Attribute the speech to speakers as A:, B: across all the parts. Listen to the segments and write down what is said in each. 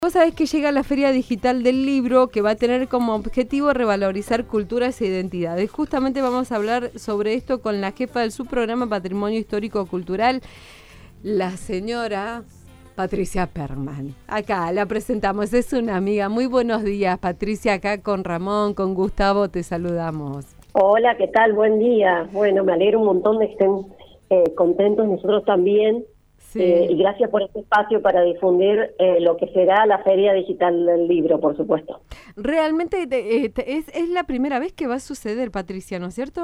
A: Vos sabés que llega la Feria Digital del Libro, que va a tener como objetivo revalorizar culturas e identidades. Justamente vamos a hablar sobre esto con la jefa del subprograma Patrimonio Histórico Cultural, la señora Patricia Perman. Acá la presentamos, es una amiga. Muy buenos días, Patricia, acá con Ramón, con Gustavo, te saludamos.
B: Hola, ¿qué tal? Buen día. Bueno, me alegro un montón de que estén contentos, nosotros también.
A: Sí.
B: Y gracias por este espacio para difundir lo que será la Feria Digital del Libro, por supuesto.
A: Realmente es la primera vez que va a suceder, Patricia, ¿no es cierto?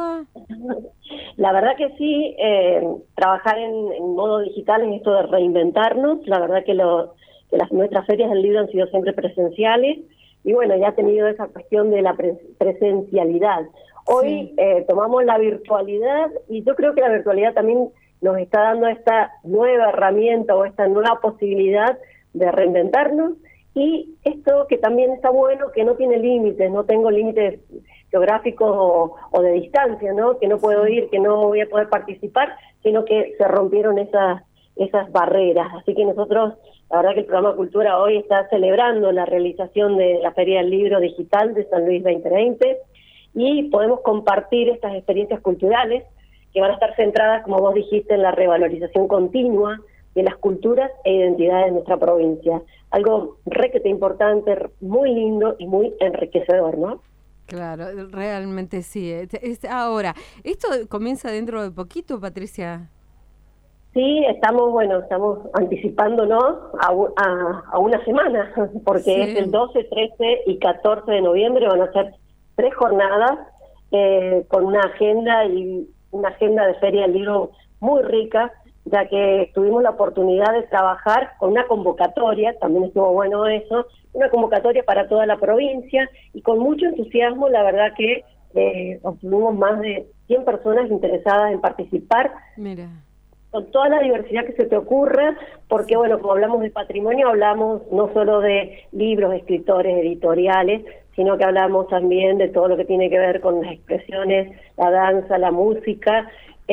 B: La verdad que sí, trabajar en modo digital es esto de reinventarnos. La verdad que nuestras ferias del libro han sido siempre presenciales y bueno, ya ha tenido esa cuestión de la presencialidad. Hoy tomamos la virtualidad y yo creo que la virtualidad también nos está dando esta nueva herramienta o esta nueva posibilidad de reinventarnos, y esto que también está bueno, que no tiene límites, no tengo límites geográficos o de distancia, ¿no? Que no puedo ir, que no voy a poder participar, sino que se rompieron esas barreras. Así que nosotros, la verdad que el programa Cultura hoy está celebrando la realización de la Feria del Libro Digital de San Luis 2020, y podemos compartir estas experiencias culturales que van a estar centradas, como vos dijiste, en la revalorización continua de las culturas e identidades de nuestra provincia. Algo requete importante, muy lindo y muy enriquecedor, ¿no?
A: Claro, realmente sí. Ahora, ¿esto comienza dentro de poquito, Patricia?
B: Sí, estamos anticipándonos a una semana, porque es el 12, 13 y 14 de noviembre, van a ser 3 jornadas con una agenda de Feria del Libro muy rica, ya que tuvimos la oportunidad de trabajar con una convocatoria, también estuvo bueno eso, una convocatoria para toda la provincia, y con mucho entusiasmo, la verdad que obtuvimos más de 100 personas interesadas en participar.
A: Mira,
B: Con toda la diversidad que se te ocurra, porque bueno, como hablamos de patrimonio, hablamos no solo de libros, escritores, editoriales, sino que hablamos también de todo lo que tiene que ver con las expresiones, la danza, la música.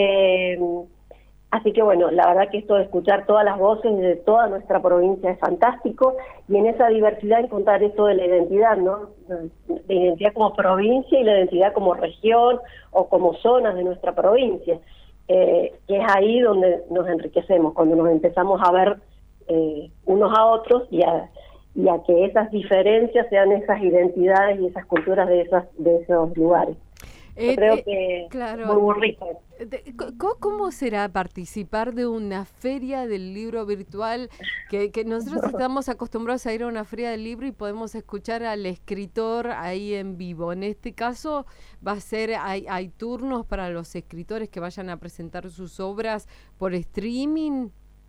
B: Así que bueno, la verdad que esto de escuchar todas las voces de toda nuestra provincia es fantástico, y en esa diversidad encontrar esto de la identidad, ¿no? La identidad como provincia y la identidad como región o como zonas de nuestra provincia. Que es ahí donde nos enriquecemos, cuando nos empezamos a ver unos a otros y a que esas diferencias sean esas identidades y esas culturas de esos lugares. Yo creo que
A: claro,
B: es muy rico.
A: ¿Cómo será participar de una feria del libro virtual? Que nosotros estamos acostumbrados a ir a una feria del libro y podemos escuchar al escritor ahí en vivo. En este caso va a ser, hay turnos para los escritores que vayan a presentar sus obras por streaming.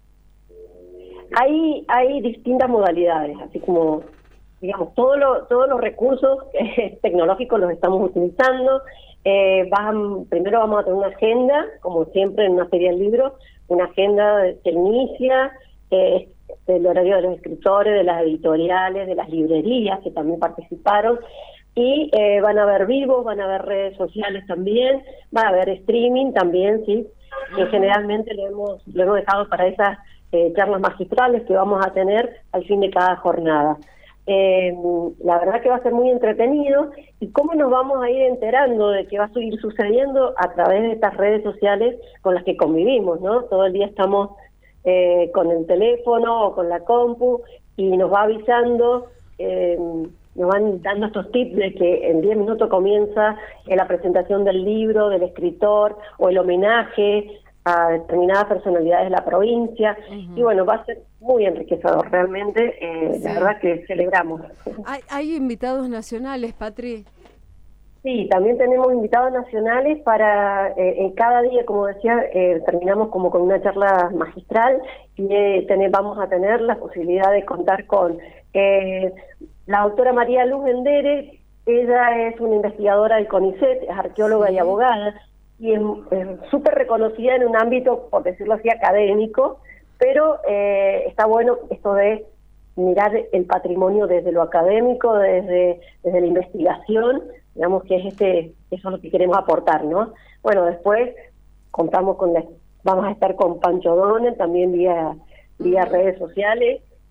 B: Hay distintas modalidades, así como, digamos, todos los recursos tecnológicos los estamos utilizando. Primero vamos a tener una agenda, como siempre en una feria del libro, una agenda que inicia el horario de los escritores, de las editoriales, de las librerías que también participaron, y van a haber vivos, van a haber redes sociales también, va a haber streaming también, sí, que generalmente lo hemos dejado para esas charlas magistrales que vamos a tener al fin de cada jornada. La verdad que va a ser muy entretenido, y cómo nos vamos a ir enterando de que va a seguir sucediendo a través de estas redes sociales con las que convivimos, ¿no? Todo el día estamos con el teléfono o con la compu, y nos va avisando, nos van dando estos tips de que en 10 minutos comienza la presentación del libro, del escritor, o el homenaje a determinadas personalidades de la provincia. Y bueno, va a ser muy enriquecedor, realmente. La verdad que celebramos.
A: ¿Hay invitados nacionales, Patri?
B: Sí, también tenemos invitados nacionales para en cada día, como decía, terminamos como con una charla magistral, y vamos a tener la posibilidad de contar con la doctora María Luz Mendere. Ella es una investigadora del CONICET, es arqueóloga y abogada, y es súper reconocida en un ámbito, por decirlo así, académico, pero está bueno esto de mirar el patrimonio desde lo académico, desde la investigación, digamos que eso es lo que queremos aportar, ¿no? Bueno, después contamos vamos a estar con Pancho Donel, también vía redes sociales,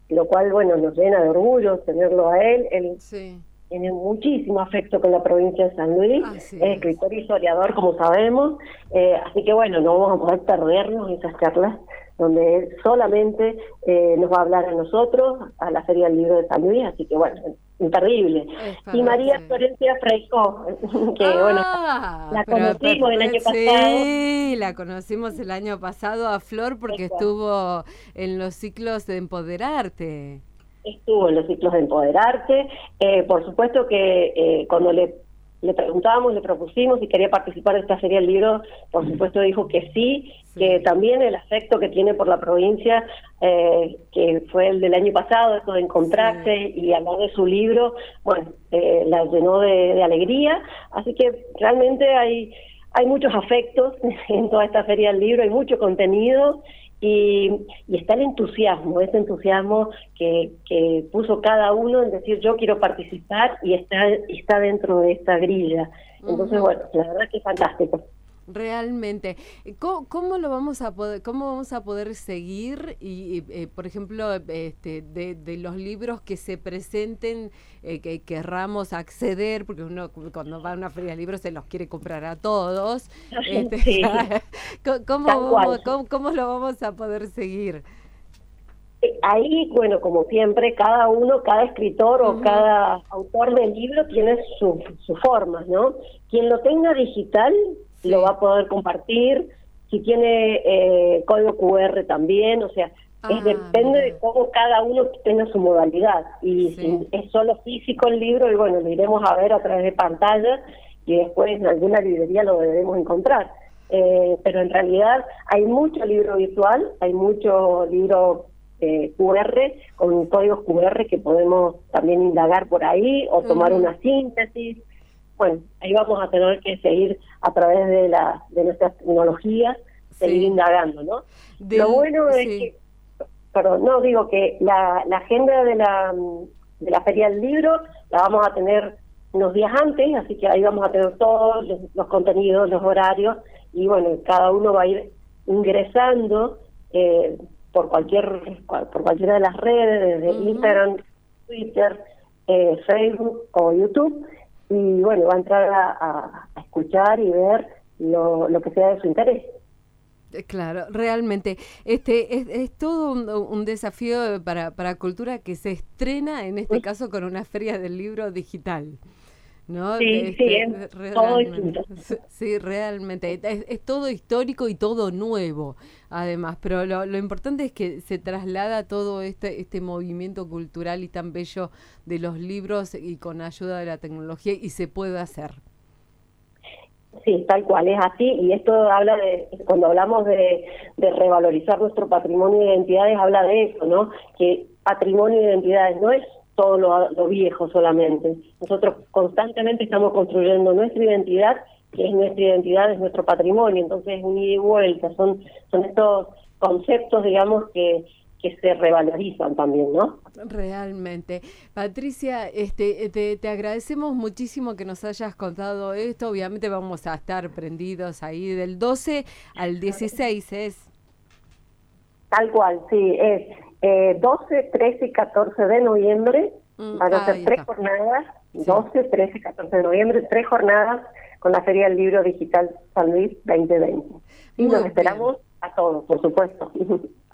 B: lo cual, bueno, nos llena de orgullo tenerlo a él. Él
A: Sí.
B: tiene muchísimo afecto con la provincia de San Luis,
A: Así
B: es escritor y historiador, como sabemos, así que bueno, no vamos a poder perdernos esas charlas donde él solamente nos va a hablar a nosotros, a la Feria del Libro de San Luis, así que bueno, imperdible. Y María Florencia Freicó, que bueno, la conocimos el año pasado.
A: Sí, la conocimos el año pasado a Flor porque estuvo en los ciclos de Empoderarte.
B: Estuvo en los ciclos de Empoderarte. Por supuesto que cuando le preguntábamos, le propusimos si quería participar de esta Feria del Libro, por supuesto dijo que sí, que también el afecto que tiene por la provincia, que fue el del año pasado, eso de encontrarse y hablar de su libro, bueno, la llenó de alegría, así que realmente hay muchos afectos en toda esta Feria del Libro, hay mucho contenido. Y está el entusiasmo, ese entusiasmo que puso cada uno en decir yo quiero participar y está dentro de esta grilla. Entonces, bueno, la verdad que es fantástico.
A: Realmente. ¿Cómo vamos a poder seguir? Y por ejemplo, de los libros que se presenten, que querramos acceder, porque uno cuando va a una feria de libros se los quiere comprar a todos.
B: Sí.
A: ¿Cómo lo vamos a poder seguir?
B: Ahí, bueno, como siempre, cada escritor o cada autor del libro tiene sus formas, ¿no? Quien lo tenga digital lo va a poder compartir, si tiene código QR también, o sea, depende de cómo cada uno tenga su modalidad. Y si es solo físico el libro, y bueno, lo iremos a ver a través de pantalla y después en alguna librería lo debemos encontrar. Pero en realidad hay mucho libro virtual, hay mucho libro QR, con códigos QR que podemos también indagar por ahí o tomar una síntesis. Bueno, ahí vamos a tener que seguir a través de nuestras tecnologías, seguir indagando, ¿no? Lo bueno es que, digo que la agenda de la Feria del Libro la vamos a tener unos días antes, así que ahí vamos a tener todos los contenidos, los horarios, y bueno, cada uno va a ir ingresando por cualquiera de las redes, desde Instagram, Twitter, Facebook o YouTube, y bueno, va a entrar a escuchar y ver lo que sea de su interés.
A: Claro, realmente. Es todo un desafío para Cultura, que se estrena, en este caso, con una feria del libro digital, ¿no?
B: Sí, todo distinto.
A: Sí, realmente. Es todo histórico y todo nuevo, además. Pero lo importante es que se traslada todo este movimiento cultural y tan bello de los libros y con ayuda de la tecnología, y se puede hacer.
B: Sí, tal cual, es así, y esto habla cuando hablamos de revalorizar nuestro patrimonio de identidades, habla de eso, ¿no? Que patrimonio de identidades no es todo lo viejo solamente. Nosotros constantemente estamos construyendo nuestra identidad, que es nuestra identidad, es nuestro patrimonio, entonces es un ida y vuelta, son estos conceptos, digamos, que se revalorizan también, ¿no?
A: Realmente. Patricia, te agradecemos muchísimo que nos hayas contado esto. Obviamente vamos a estar prendidos ahí del 12 al 16, ¿es?
B: Tal cual, sí, es 12, 13 y 14 de noviembre, van a ser 3 jornadas, 12, 13 y 14 de noviembre, 3 jornadas con la Feria del Libro Digital San Luis 2020. Y nos esperamos a todos, por supuesto.